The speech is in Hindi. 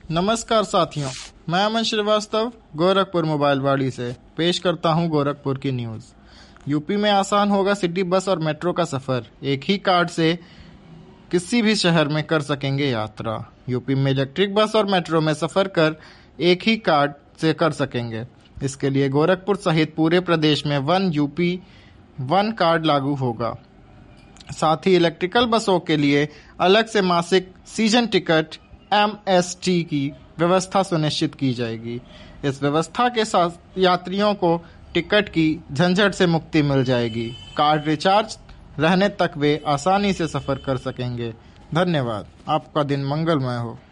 नमस्कार साथियों, मैं अमन श्रीवास्तव गोरखपुर मोबाइल वाड़ी से पेश करता हूं गोरखपुर की न्यूज़। यूपी में आसान होगा सिटी बस और मेट्रो का सफ़र। एक ही कार्ड से किसी भी शहर में कर सकेंगे यात्रा। यूपी में इलेक्ट्रिक बस और मेट्रो में सफ़र कर एक ही कार्ड से कर सकेंगे। इसके लिए गोरखपुर सहित पूरे प्रदेश में वन यूपी वन कार्ड लागू होगा। साथ ही इलेक्ट्रिकल बसों के लिए अलग से मासिक सीजन टिकट MST की व्यवस्था सुनिश्चित की जाएगी। इस व्यवस्था के साथ यात्रियों को टिकट की झंझट से मुक्ति मिल जाएगी। कार्ड रिचार्ज रहने तक वे आसानी से सफ़र कर सकेंगे। धन्यवाद। आपका दिन मंगलमय हो।